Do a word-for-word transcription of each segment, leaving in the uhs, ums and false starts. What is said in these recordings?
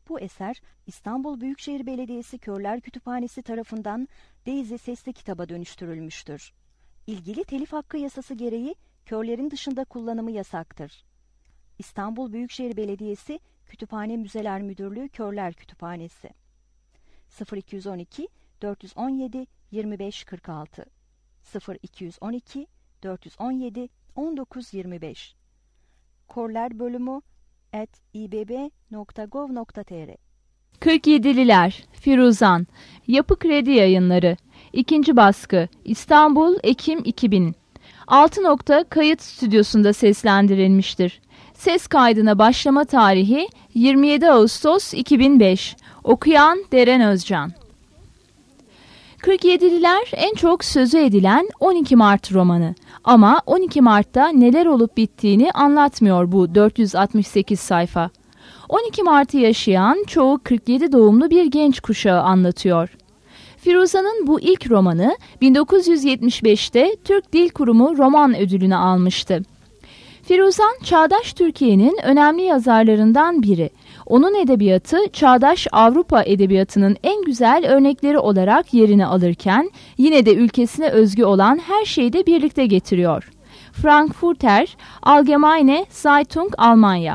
Bu eser İstanbul Büyükşehir Belediyesi Körler Kütüphanesi tarafından Daisy sesli kitaba dönüştürülmüştür. İlgili telif hakkı yasası gereği körlerin dışında kullanımı yasaktır. İstanbul Büyükşehir Belediyesi Kütüphane Müzeler Müdürlüğü Körler Kütüphanesi sıfır iki on iki dört on yedi yirmi beş kırk altı sıfır iki on iki dört on yedi on dokuz yirmi beş Körler bölümü at i b b nokta gov nokta t r kırk yedililer Firuzan Yapı Kredi Yayınları İkinci baskı İstanbul Ekim iki bin altı nokta kayıt stüdyosunda seslendirilmiştir. Ses kaydına başlama tarihi yirmi yedi Ağustos iki bin beş. Okuyan Deren Özcan. kırk yedililer en çok sözü edilen on iki Mart romanı. Ama on iki Mart'ta neler olup bittiğini anlatmıyor bu dört yüz altmış sekiz sayfa. on iki Mart'ı yaşayan çoğu kırk yedi doğumlu bir genç kuşağı anlatıyor. Firuzan'ın bu ilk romanı bin dokuz yüz yetmiş beşte Türk Dil Kurumu roman ödülünü almıştı. Firuzan, çağdaş Türkiye'nin önemli yazarlarından biri. Onun edebiyatı, çağdaş Avrupa edebiyatının en güzel örnekleri olarak yerini alırken, yine de ülkesine özgü olan her şeyi de birlikte getiriyor. Frankfurter Allgemeine Zeitung Almanya.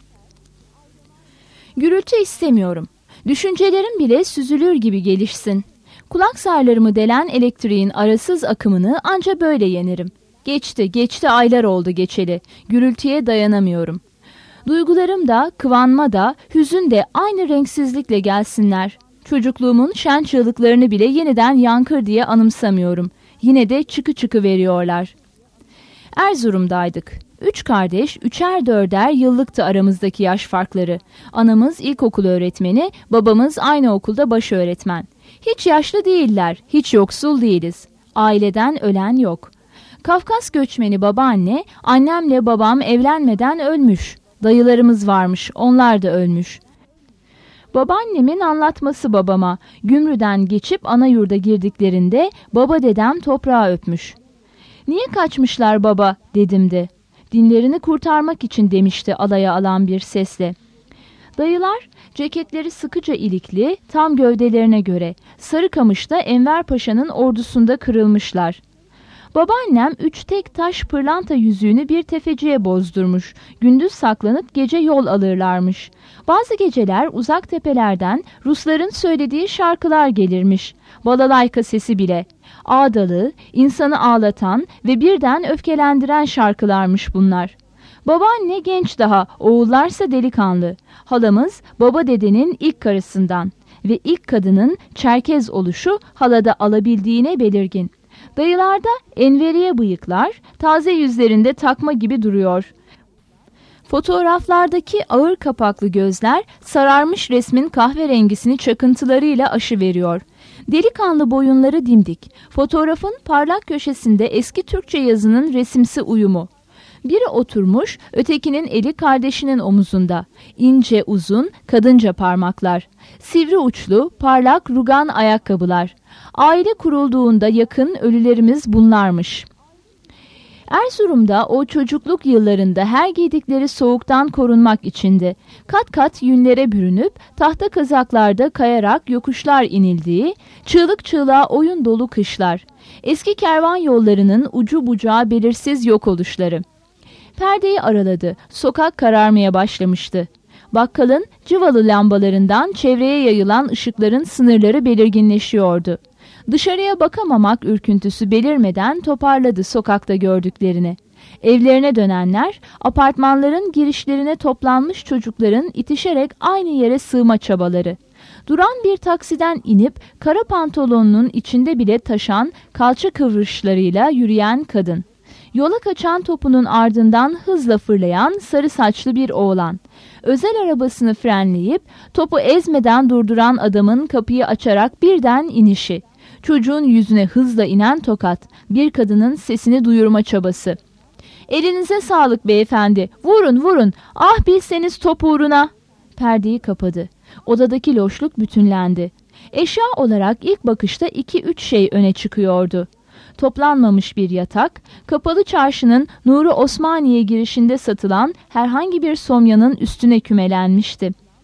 Gürültü istemiyorum. Düşüncelerim bile süzülür gibi gelişsin. Kulak zarlarımı delen elektriğin arasız akımını anca böyle yenerim. Geçti, geçti aylar oldu geçeli. Gürültüye dayanamıyorum. Duygularım da, kıvanma da, hüzün de aynı renksizlikle gelsinler. Çocukluğumun şen çığlıklarını bile yeniden yankır diye anımsamıyorum. Yine de çıkı çıkı veriyorlar. Erzurum'daydık. Üç kardeş, üçer dörder yıllıktı aramızdaki yaş farkları. Anamız ilkokul öğretmeni, babamız aynı okulda baş öğretmen. Hiç yaşlı değiller, hiç yoksul değiliz. Aileden ölen yok. Kafkas göçmeni babaanne, annemle babam evlenmeden ölmüş. Dayılarımız varmış, onlar da ölmüş. Babaannemin anlatması babama, Gümrü'den geçip ana yurda girdiklerinde baba dedem toprağa öpmüş. Niye kaçmışlar baba dedim de. Dinlerini kurtarmak için demişti alaya alan bir sesle. Dayılar ceketleri sıkıca ilikli, tam gövdelerine göre Sarıkamış'ta Enver Paşa'nın ordusunda kırılmışlar. Babaannem üç tek taş pırlanta yüzüğünü bir tefeciye bozdurmuş. Gündüz saklanıp gece yol alırlarmış. Bazı geceler uzak tepelerden Rusların söylediği şarkılar gelirmiş. Balalayka sesi bile. Ağdalı, insanı ağlatan ve birden öfkelendiren şarkılarmış bunlar. Babaanne genç daha, oğullarsa delikanlı. Halamız baba dedenin ilk karısından ve ilk kadının Çerkez oluşu halada alabildiğine belirgin. Dayılarda enveriye bıyıklar, taze yüzlerinde takma gibi duruyor. Fotoğraflardaki ağır kapaklı gözler sararmış resmin kahverengisini çakıntılarıyla aşı veriyor. Delikanlı boyunları dimdik. Fotoğrafın parlak köşesinde eski Türkçe yazının resimsi uyumu. Biri oturmuş, ötekinin eli kardeşinin omuzunda. İnce uzun, kadınca parmaklar. Sivri uçlu, parlak rugan ayakkabılar. Aile kurulduğunda yakın ölülerimiz bunlarmış. Erzurum'da o çocukluk yıllarında her giydikleri soğuktan korunmak içindi. Kat kat yünlere bürünüp tahta kazaklarda kayarak yokuşlar inildiği, çığlık çığlığa oyun dolu kışlar. Eski kervan yollarının ucu bucağı belirsiz yok oluşları. Perdeyi araladı, sokak kararmaya başlamıştı. Bakkalın cıvalı lambalarından çevreye yayılan ışıkların sınırları belirginleşiyordu. Dışarıya bakamamak ürküntüsü belirmeden toparladı sokakta gördüklerini. Evlerine dönenler, apartmanların girişlerine toplanmış çocukların itişerek aynı yere sığma çabaları. Duran bir taksiden inip kara pantolonunun içinde bile taşan kalça kıvrışlarıyla yürüyen kadın. Yola kaçan topunun ardından hızla fırlayan sarı saçlı bir oğlan. Özel arabasını frenleyip topu ezmeden durduran adamın kapıyı açarak birden inişi. Çocuğun yüzüne hızla inen tokat, bir kadının sesini duyurma çabası. "Elinize sağlık beyefendi, vurun vurun, ah bilseniz top uğruna." Perdeyi kapadı. Odadaki loşluk bütünlendi. Eşya olarak ilk bakışta iki üç şey öne çıkıyordu. Toplanmamış bir yatak, kapalı çarşının Nuri Osmaniye girişinde satılan herhangi bir somyanın üstüne kümelenmişti.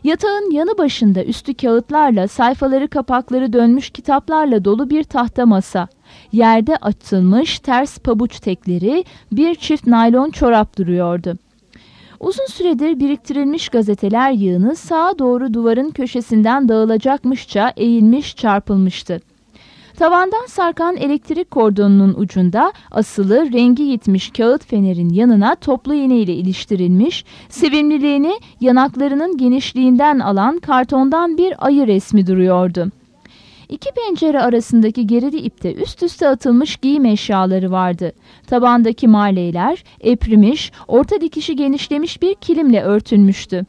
Yatağın yanı başında üstü kağıtlarla, sayfaları kapakları dönmüş kitaplarla dolu bir tahta masa. Yerde atılmış ters pabuç tekleri, bir çift naylon çorap duruyordu. Uzun süredir biriktirilmiş gazeteler yığını sağa doğru duvarın köşesinden dağılacakmışça eğilmiş çarpılmıştı. Tavandan sarkan elektrik kordonunun ucunda asılı rengi gitmiş kağıt fenerin yanına toplu iğne ile iliştirilmiş, sevimliliğini yanaklarının genişliğinden alan kartondan bir ayı resmi duruyordu. İki pencere arasındaki gerili ipte üst üste atılmış giyim eşyaları vardı. Tabandaki maleyler eprimiş, orta dikişi genişlemiş bir kilimle örtülmüştü.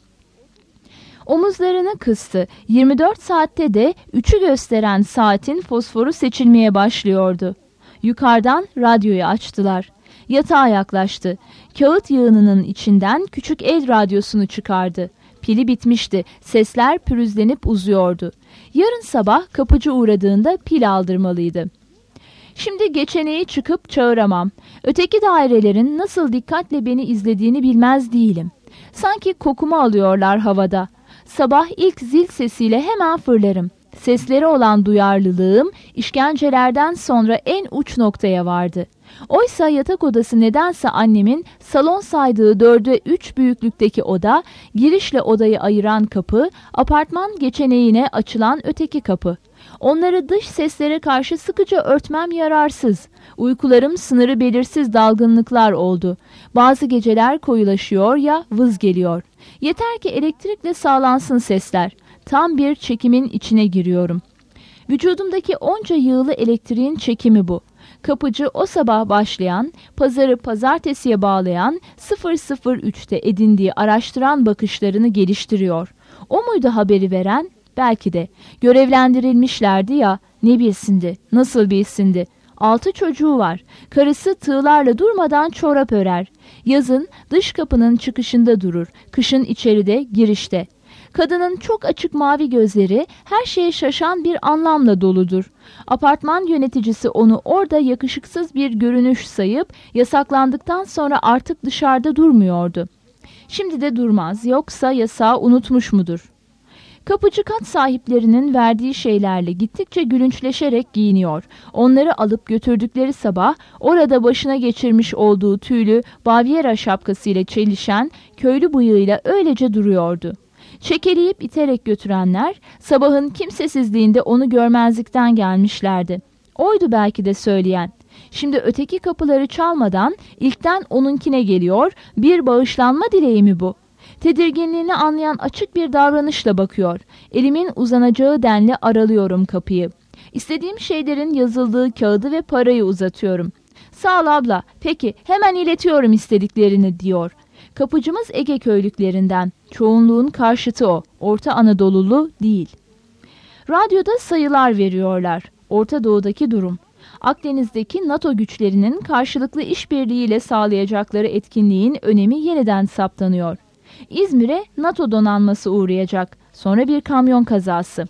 Omuzlarını kıstı. yirmi dört saatte de üçü gösteren saatin fosforu seçilmeye başlıyordu. Yukarıdan radyoyu açtılar. Yatağa yaklaştı. Kağıt yığınının içinden küçük el radyosunu çıkardı. Pili bitmişti. Sesler pürüzlenip uzuyordu. Yarın sabah kapıcı uğradığında pil aldırmalıydı. Şimdi geçeneği çıkıp çağıramam. Öteki dairelerin nasıl dikkatle beni izlediğini bilmez değilim. Sanki kokumu alıyorlar havada. Sabah ilk zil sesiyle hemen fırlarım. Sesleri olan duyarlılığım işkencelerden sonra en uç noktaya vardı. Oysa yatak odası nedense annemin salon saydığı dörde üç büyüklükteki oda, girişle odayı ayıran kapı, apartman geçeneğine açılan öteki kapı. Onları dış seslere karşı sıkıca örtmem yararsız. Uykularım sınırı belirsiz dalgınlıklar oldu. Bazı geceler koyulaşıyor ya vız geliyor. Yeter ki elektrikle sağlansın sesler. Tam bir çekimin içine giriyorum. Vücudumdaki onca yığılı elektriğin çekimi bu. Kapıcı o sabah başlayan, pazarı pazartesiye bağlayan sıfır sıfır üçte edindiği araştıran bakışlarını geliştiriyor. O muydu haberi veren? Belki de. Görevlendirilmişlerdi ya, ne bilsindi, nasıl bilsindi. Altı çocuğu var. Karısı tığlarla durmadan çorap örer. Yazın dış kapının çıkışında durur, kışın içeride, girişte. Kadının çok açık mavi gözleri her şeye şaşan bir anlamla doludur. Apartman yöneticisi onu orada yakışıksız bir görünüş sayıp yasaklandıktan sonra artık dışarıda durmuyordu. Şimdi de durmaz, yoksa yasağı unutmuş mudur? Kapıcı kat sahiplerinin verdiği şeylerle gittikçe gülünçleşerek giyiniyor. Onları alıp götürdükleri sabah orada başına geçirmiş olduğu tüylü Bavyera şapkasıyla çelişen köylü bıyığıyla öylece duruyordu. Çekeleyip iterek götürenler sabahın kimsesizliğinde onu görmezlikten gelmişlerdi. Oydu belki de söyleyen. Şimdi öteki kapıları çalmadan ilkten onunkine geliyor, bir bağışlanma dileği mi bu? Tedirginliğini anlayan açık bir davranışla bakıyor. Elimin uzanacağı denli aralıyorum kapıyı. İstediğim şeylerin yazıldığı kağıdı ve parayı uzatıyorum. Sağ ol abla, peki hemen iletiyorum istediklerini diyor. Kapıcımız Ege köylüklerinden. Çoğunluğun karşıtı o. Orta Anadolulu değil. Radyoda sayılar veriyorlar. Orta Doğu'daki durum. Akdeniz'deki NATO güçlerinin karşılıklı işbirliğiyle sağlayacakları etkinliğin önemi yeniden saptanıyor. İzmir'e NATO donanması uğrayacak. Sonra bir kamyon kazası.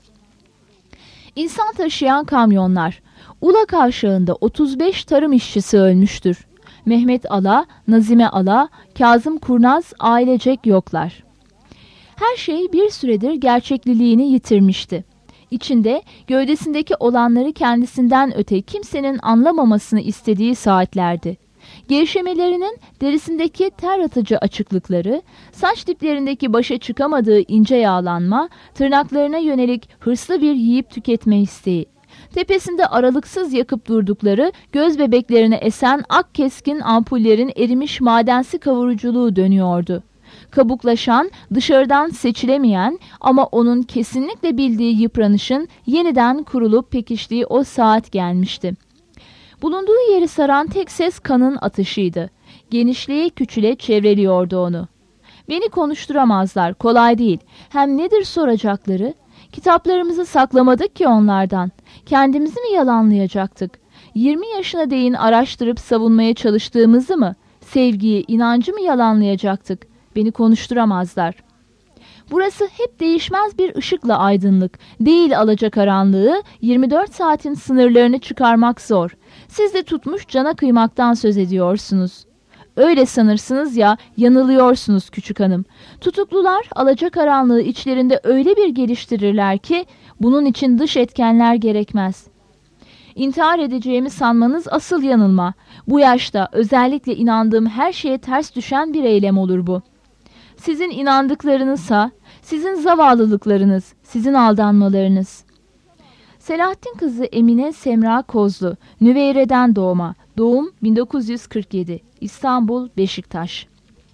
İnsan taşıyan kamyonlar. Ula kavşağında otuz beş tarım işçisi ölmüştür. Mehmet Ala, Nazime Ala, Kazım Kurnaz ailecek yoklar. Her şey bir süredir gerçekliliğini yitirmişti. İçinde gövdesindeki olanları kendisinden öte kimsenin anlamamasını istediği saatlerdi. Gevşemelerinin derisindeki ter atıcı açıklıkları, saç diplerindeki başa çıkamadığı ince yağlanma, tırnaklarına yönelik hırslı bir yiyip tüketme isteği. Tepesinde aralıksız yakıp durdukları göz bebeklerine esen ak keskin ampullerin erimiş madensi kavuruculuğu dönüyordu. Kabuklaşan, dışarıdan seçilemeyen ama onun kesinlikle bildiği yıpranışın yeniden kurulup pekiştiği o saat gelmişti. Bulunduğu yeri saran tek ses kanın atışıydı. Genişliğe küçüle çevreliyordu onu. Beni konuşturamazlar, kolay değil. Hem nedir soracakları? Kitaplarımızı saklamadık ki onlardan. Kendimizi mi yalanlayacaktık? yirmi yaşına değin araştırıp savunmaya çalıştığımızı mı? Sevgiyi, inancı mı yalanlayacaktık? Beni konuşturamazlar. Burası hep değişmez bir ışıkla aydınlık. Değil alacakaranlığı, yirmi dört saatin sınırlarını çıkarmak zor. Siz de tutmuş cana kıymaktan söz ediyorsunuz. Öyle sanırsınız ya, yanılıyorsunuz küçük hanım. Tutuklular alacakaranlığı içlerinde öyle bir geliştirirler ki bunun için dış etkenler gerekmez. İntihar edeceğimi sanmanız asıl yanılma. Bu yaşta özellikle inandığım her şeye ters düşen bir eylem olur bu. Sizin inandıklarınızsa, sizin zavallılıklarınız, sizin aldanmalarınız. Selahattin kızı Emine Semra Kozlu, Nüveyre'den doğma, doğum bin dokuz yüz kırk yedi, İstanbul, Beşiktaş.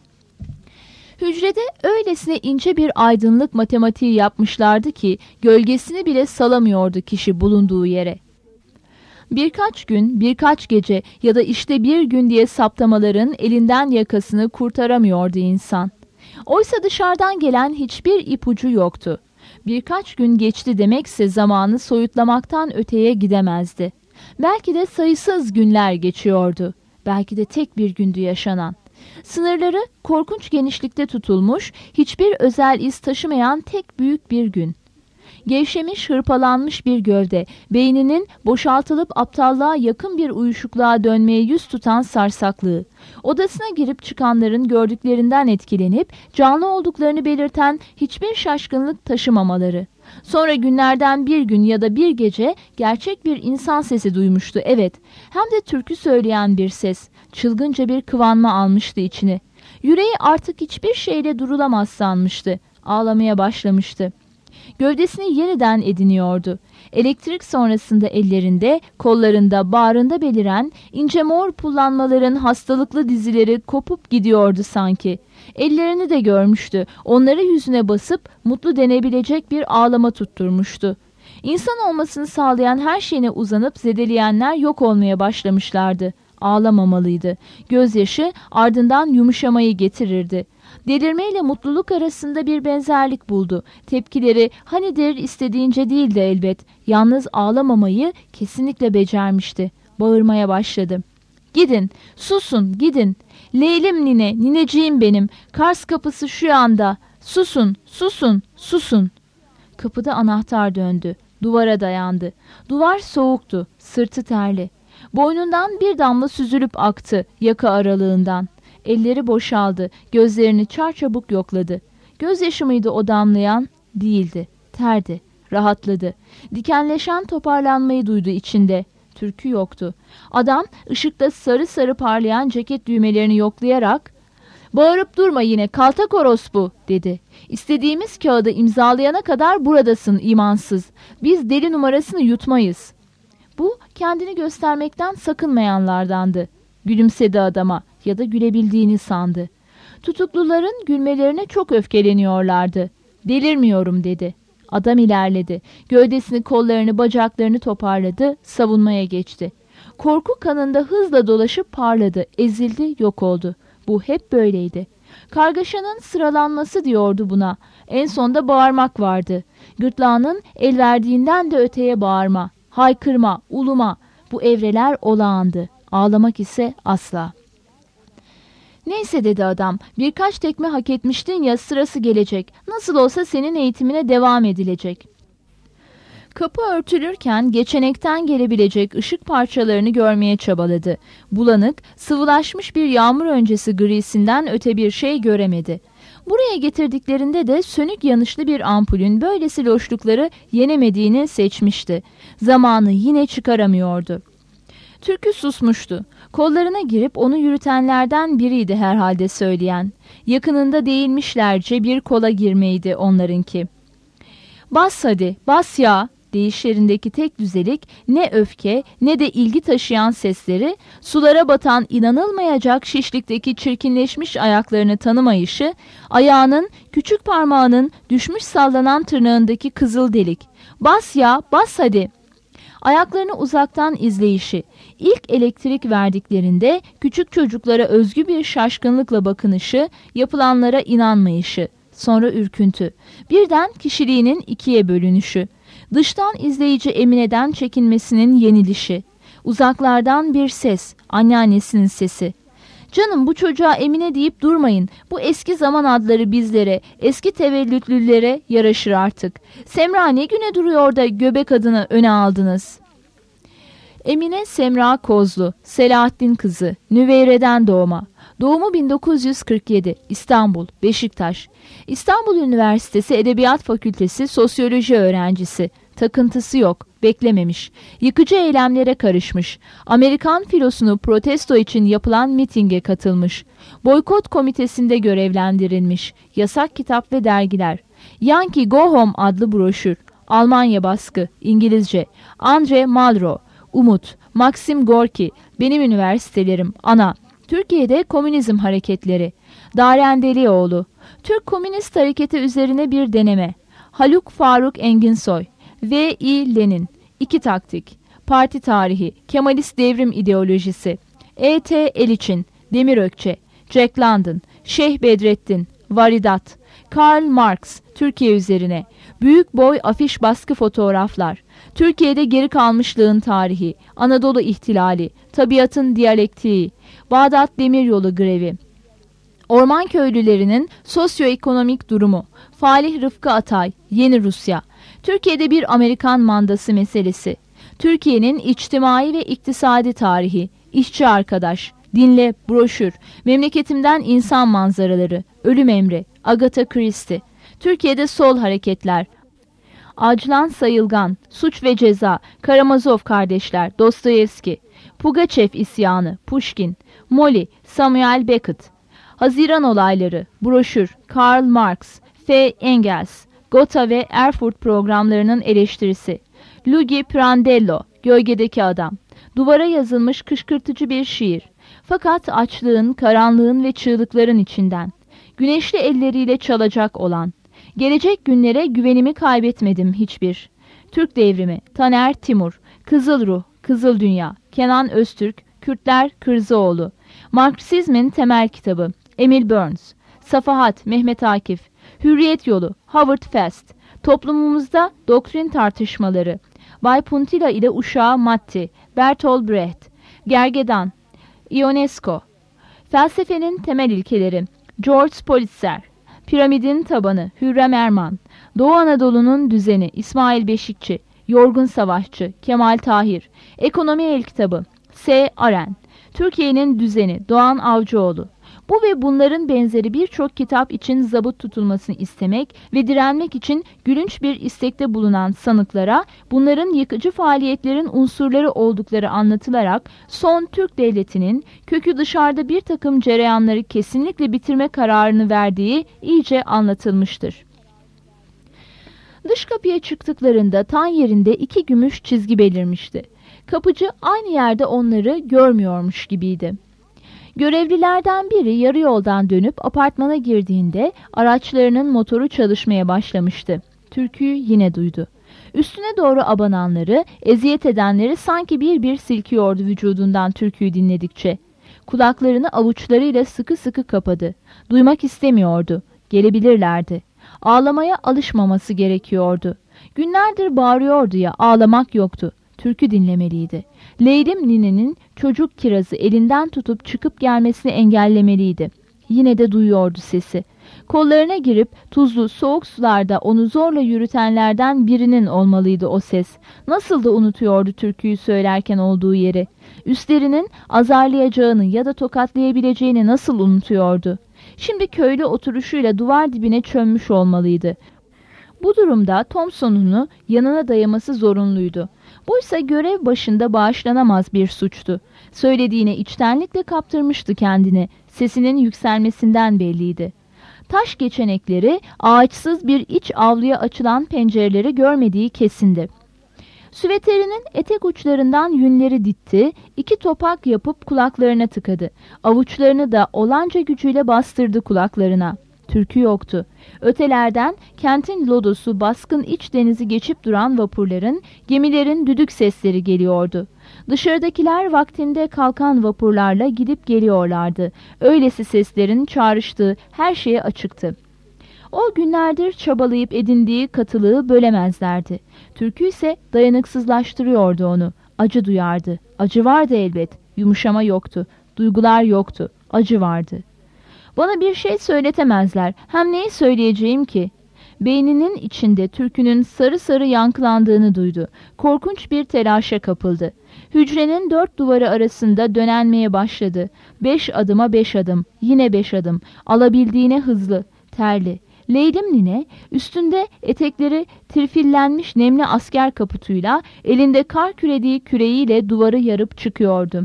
Hücrede öylesine ince bir aydınlık matematiği yapmışlardı ki gölgesini bile salamıyordu kişi bulunduğu yere. Birkaç gün, birkaç gece ya da işte bir gün diye saptamaların elinden yakasını kurtaramıyordu insan. Oysa dışarıdan gelen hiçbir ipucu yoktu. Birkaç gün geçti demekse zamanı soyutlamaktan öteye gidemezdi. Belki de sayısız günler geçiyordu. Belki de tek bir gündü yaşanan. Sınırları korkunç genişlikte tutulmuş, hiçbir özel iz taşımayan tek büyük bir gün. Gevşemiş, hırpalanmış bir gövde, beyninin boşaltılıp aptallığa yakın bir uyuşukluğa dönmeye yüz tutan sarsaklığı, odasına girip çıkanların gördüklerinden etkilenip canlı olduklarını belirten hiçbir şaşkınlık taşımamaları. Sonra günlerden bir gün ya da bir gece gerçek bir insan sesi duymuştu, evet, hem de türkü söyleyen bir ses, çılgınca bir kıvanma almıştı içine. Yüreği artık hiçbir şeyle durulamaz sanmıştı, ağlamaya başlamıştı. Gövdesini yeniden ediniyordu. Elektrik sonrasında ellerinde, kollarında, bağrında beliren ince mor pullanmaların hastalıklı dizileri kopup gidiyordu sanki. Ellerini de görmüştü. Onları yüzüne basıp mutlu denebilecek bir ağlama tutturmuştu. İnsan olmasını sağlayan her şeyine uzanıp zedeleyenler yok olmaya başlamışlardı. Ağlamamalıydı. Gözyaşı ardından yumuşamayı getirirdi. Delirmeyle mutluluk arasında bir benzerlik buldu. Tepkileri hanidir istediğince değildi elbet. Yalnız ağlamamayı kesinlikle becermişti. Bağırmaya başladı. Gidin, susun, gidin. Leylim nine, nineciğim benim. Kars kapısı şu anda. Susun, susun, susun. Kapıda anahtar döndü. Duvara dayandı. Duvar soğuktu, sırtı terli. Boynundan bir damla süzülüp aktı yaka aralığından. Elleri boşaldı, gözlerini çarçabuk yokladı. Gözyaşı mıydı o damlayan? Değildi, terdi, rahatladı. Dikenleşen toparlanmayı duydu içinde. Türkü yoktu. Adam ışıkta sarı sarı parlayan ceket düğmelerini yoklayarak "Bağırıp durma yine kaltak orospu" dedi. "İstediğimiz kağıdı imzalayana kadar buradasın imansız. Biz deli numarasını yutmayız." Bu kendini göstermekten sakınmayanlardandı. Gülümsedi adama ya da gülebildiğini sandı. Tutukluların gülmelerine çok öfkeleniyorlardı. "Delirmiyorum" dedi. Adam ilerledi. Gövdesini, kollarını, bacaklarını toparladı, savunmaya geçti. Korku kanında hızla dolaşıp parladı, ezildi, yok oldu. Bu hep böyleydi. Kargaşanın sıralanması diyordu buna. En sonda bağırmak vardı. Gırtlağının el verdiğinden de öteye bağırma, haykırma, uluma. Bu evreler olağandı. Ağlamak ise asla. "Neyse" dedi adam, "birkaç tekme hak etmiştin ya, sırası gelecek. Nasıl olsa senin eğitimine devam edilecek." Kapı örtülürken geçenekten gelebilecek ışık parçalarını görmeye çabaladı. Bulanık, sıvılaşmış bir yağmur öncesi grisinden öte bir şey göremedi. Buraya getirdiklerinde de sönük yanışlı bir ampulün böylesi loşlukları yenemediğini seçmişti. Zamanı yine çıkaramıyordu. Türkü susmuştu. Kollarına girip onu yürütenlerden biriydi herhalde söyleyen. Yakınında değilmişlerce bir kola girmeydi onlarınki. "Bas hadi, bas ya!" Deyişlerindeki tek düzelik ne öfke ne de ilgi taşıyan sesleri, sulara batan inanılmayacak şişlikteki çirkinleşmiş ayaklarını tanımayışı, ayağının, küçük parmağının düşmüş sallanan tırnağındaki kızıl delik. "Bas ya, bas hadi!" Ayaklarını uzaktan izleyişi, ilk elektrik verdiklerinde küçük çocuklara özgü bir şaşkınlıkla bakınışı, yapılanlara inanmayışı, sonra ürküntü, birden kişiliğinin ikiye bölünüşü, dıştan izleyici Emine'den çekinmesinin yenilişi, uzaklardan bir ses, anneannesinin sesi. "Canım, bu çocuğa Emine deyip durmayın. Bu eski zaman adları bizlere, eski tevellütlülere yaraşır artık. Semra ne güne duruyor da göbek adını öne aldınız?" Emine Semra Kozlu, Selahattin kızı, Nüveyre'den doğma. Doğumu bin dokuz yüz kırk yedi, İstanbul, Beşiktaş. İstanbul Üniversitesi Edebiyat Fakültesi Sosyoloji öğrencisi. Takıntısı yok, beklememiş. Yıkıcı eylemlere karışmış. Amerikan filosunu protesto için yapılan mitinge katılmış. Boykot komitesinde görevlendirilmiş. Yasak kitap ve dergiler. Yankee Go Home adlı broşür. Almanya baskı, İngilizce. Andre Malraux, Umut, Maxim Gorki, Benim Üniversitelerim, Ana. Türkiye'de Komünizm Hareketleri. Darendelioğlu, Türk Komünist Hareketi üzerine bir deneme. Haluk Faruk Enginsoy, V I Lenin, İki Taktik, Parti Tarihi, Kemalist Devrim İdeolojisi, E T Eliçin, Demir Ökçe, Jack London, Şeyh Bedrettin, Varidat, Karl Marx, Türkiye üzerine, Büyük boy afiş baskı fotoğraflar, Türkiye'de geri kalmışlığın tarihi, Anadolu ihtilali, tabiatın diyalektiği, Bağdat Demiryolu grevi, Orman köylülerinin sosyoekonomik durumu, Falih Rıfkı Atay, Yeni Rusya, Türkiye'de bir Amerikan mandası meselesi, Türkiye'nin içtimai ve iktisadi tarihi, İşçi Arkadaş, Dinle, broşür, Memleketimden insan manzaraları, Ölüm Emri, Agatha Christie, Türkiye'de sol hareketler, Acılan Sayılgan, Suç ve Ceza, Karamazov kardeşler, Dostoyevski, Pugaçev isyanı, Pushkin, Molly, Samuel Beckett, Haziran olayları, broşür, Karl Marx, F. Engels, Gotha ve Erfurt programlarının eleştirisi, Luigi Pirandello, Gölgedeki Adam, duvara yazılmış kışkırtıcı bir şiir. Fakat açlığın, karanlığın ve çığlıkların içinden, güneşli elleriyle çalacak olan, gelecek günlere güvenimi kaybetmedim hiçbir. Türk Devrimi, Taner Timur, Kızıl Ruh, Kızıl Dünya, Kenan Öztürk, Kürtler Kırzıoğlu, Marksizmin Temel Kitabı, Emil Burns, Safahat, Mehmet Akif, Hürriyet Yolu, Howard Fast, Toplumumuzda Doktrin Tartışmaları, Bay Puntila ile Uşağı Matti, Bertolt Brecht, Gergedan, Ionesco, Felsefenin Temel İlkeleri, George Politzer, Piramidin Tabanı, Hürrem Erman, Doğu Anadolu'nun Düzeni, İsmail Beşikçi, Yorgun Savaşçı, Kemal Tahir, Ekonomi El Kitabı, S. Aren, Türkiye'nin Düzeni, Doğan Avcıoğlu. Bu ve bunların benzeri birçok kitap için zabıt tutulmasını istemek ve direnmek için gülünç bir istekte bulunan sanıklara bunların yıkıcı faaliyetlerin unsurları oldukları anlatılarak son Türk devletinin kökü dışarıda bir takım cereyanları kesinlikle bitirme kararını verdiği iyice anlatılmıştır. Dış kapıya çıktıklarında tan yerinde iki gümüş çizgi belirmişti. Kapıcı aynı yerde onları görmüyormuş gibiydi. Görevlilerden biri yarı yoldan dönüp apartmana girdiğinde araçlarının motoru çalışmaya başlamıştı. Türküyü yine duydu. Üstüne doğru abananları, eziyet edenleri sanki bir bir silkiyordu vücudundan türküyü dinledikçe. Kulaklarını avuçlarıyla sıkı sıkı kapadı. Duymak istemiyordu. Gelebilirlerdi. Ağlamaya alışmaması gerekiyordu. Günlerdir bağırıyordu ya, ağlamak yoktu. Türkü dinlemeliydi. Leylim ninenin çocuk kirazı elinden tutup çıkıp gelmesini engellemeliydi. Yine de duyuyordu sesi. Kollarına girip tuzlu soğuk sularda onu zorla yürütenlerden birinin olmalıydı o ses. Nasıl da unutuyordu türküyü söylerken olduğu yeri. Üstlerinin azarlayacağını ya da tokatlayabileceğini nasıl unutuyordu. Şimdi köylü oturuşuyla duvar dibine çömmüş olmalıydı. Bu durumda Thompson'unu yanına dayaması zorunluydu. Buysa görev başında bağışlanamaz bir suçtu. Söylediğine içtenlikle kaptırmıştı kendini. Sesinin yükselmesinden belliydi. Taş geçenekleri, ağaçsız bir iç avluya açılan pencereleri görmediği kesindi. Süveterinin etek uçlarından yünleri ditti, iki topak yapıp kulaklarına tıkadı. Avuçlarını da olanca gücüyle bastırdı kulaklarına. Türkü yoktu. Ötelerden kentin lodosu baskın iç denizi geçip duran vapurların, gemilerin düdük sesleri geliyordu. Dışarıdakiler vaktinde kalkan vapurlarla gidip geliyorlardı. Öylesi seslerin çağrıştığı her şeye açıktı. O günlerdir çabalayıp edindiği katılığı bölemezlerdi. Türkü ise dayanıksızlaştırıyordu onu. Acı duyardı. Acı vardı elbet. Yumuşama yoktu. Duygular yoktu. Acı vardı. Bana bir şey söyletemezler. Hem neyi söyleyeceğim ki? Beyninin içinde türkünün sarı sarı yankılandığını duydu. Korkunç bir telaşa kapıldı. Hücrenin dört duvarı arasında dönenmeye başladı. Beş adıma beş adım, yine beş adım, alabildiğine hızlı, terli. Leylim nine üstünde etekleri tirfillenmiş nemli asker kaputuyla, elinde kar kürediği küreğiyle duvarı yarıp çıkıyordu.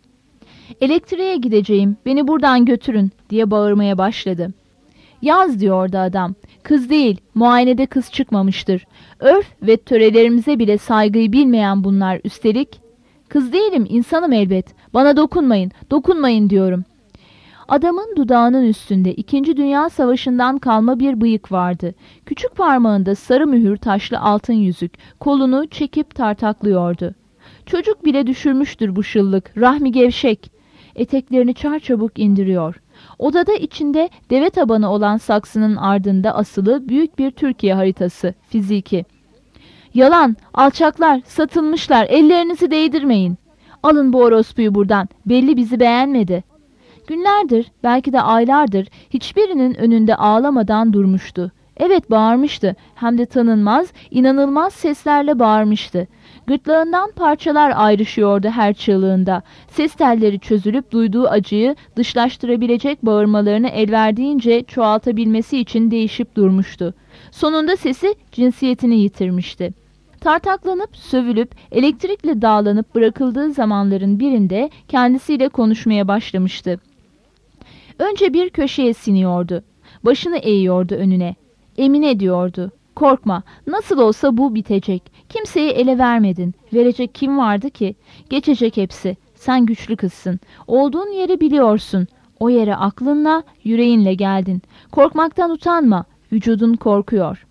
"Elektriğe gideceğim, beni buradan götürün," diye bağırmaya başladı. "Yaz," diyordu adam. "Kız değil, muayenede kız çıkmamıştır. Örf ve törelerimize bile saygıyı bilmeyen bunlar üstelik." "Kız değilim, insanım elbet. Bana dokunmayın, dokunmayın diyorum." Adamın dudağının üstünde İkinci Dünya Savaşı'ndan kalma bir bıyık vardı. Küçük parmağında sarı mühür taşlı altın yüzük, kolunu çekip tartaklıyordu. Çocuk bile düşürmüştür bu şıllık, rahmi gevşek. Eteklerini çarçabuk indiriyor. Odada içinde deve tabanı olan saksının ardında asılı büyük bir Türkiye haritası, fiziki. "Yalan, alçaklar, satılmışlar, ellerinizi değdirmeyin. Alın bu orospuyu buradan, belli bizi beğenmedi." Günlerdir, belki de aylardır hiçbirinin önünde ağlamadan durmuştu. Evet, bağırmıştı, hem de tanınmaz, inanılmaz seslerle bağırmıştı. Gırtlağından parçalar ayrışıyordu her çığlığında. Ses telleri çözülüp duyduğu acıyı dışlaştırabilecek bağırmalarını elverdiğince çoğaltabilmesi için değişip durmuştu. Sonunda sesi cinsiyetini yitirmişti. Tartaklanıp, sövülüp, elektrikle dağlanıp bırakıldığı zamanların birinde kendisiyle konuşmaya başlamıştı. Önce bir köşeye siniyordu. Başını eğiyordu önüne. "Emine," diyordu. "Korkma, nasıl olsa bu bitecek. Kimseyi ele vermedin. Verecek kim vardı ki? Geçecek hepsi. Sen güçlü kızsın. Olduğun yeri biliyorsun. O yere aklınla, yüreğinle geldin. Korkmaktan utanma. Vücudun korkuyor."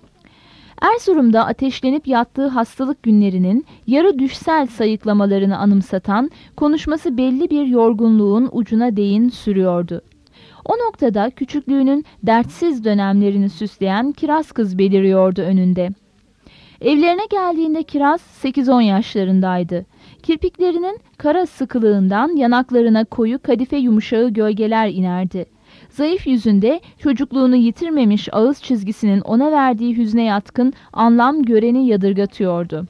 Erzurum'da ateşlenip yattığı hastalık günlerinin yarı düşsel sayıklamalarını anımsatan, konuşması belli bir yorgunluğun ucuna değin sürüyordu. O noktada küçüklüğünün dertsiz dönemlerini süsleyen Kiraz kız beliriyordu önünde. Evlerine geldiğinde Kiraz sekiz on yaşlarındaydı. Kirpiklerinin kara sıkılığından yanaklarına koyu kadife yumuşağı gölgeler inerdi. Zayıf yüzünde çocukluğunu yitirmemiş ağız çizgisinin ona verdiği hüzne yatkın anlam göreni yadırgatıyordu.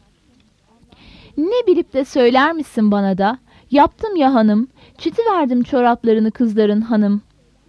"Ne bilip de söyler misin bana da? Yaptım ya hanım, çiti verdim çoraplarını kızların hanım."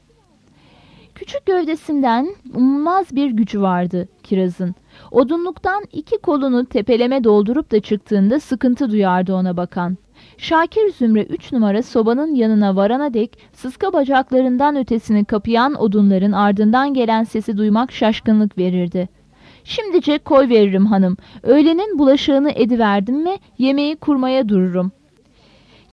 Küçük gövdesinden umulmaz bir gücü vardı Kiraz'ın. Odunluktan iki kolunu tepeleme doldurup da çıktığında sıkıntı duyardı ona bakan. Şakir Zümre üç numara sobanın yanına varana dek sıska bacaklarından ötesini kapayan odunların ardından gelen sesi duymak şaşkınlık verirdi. "Şimdice koy veririm hanım. Öğlenin bulaşığını ediverdim mi yemeği kurmaya dururum."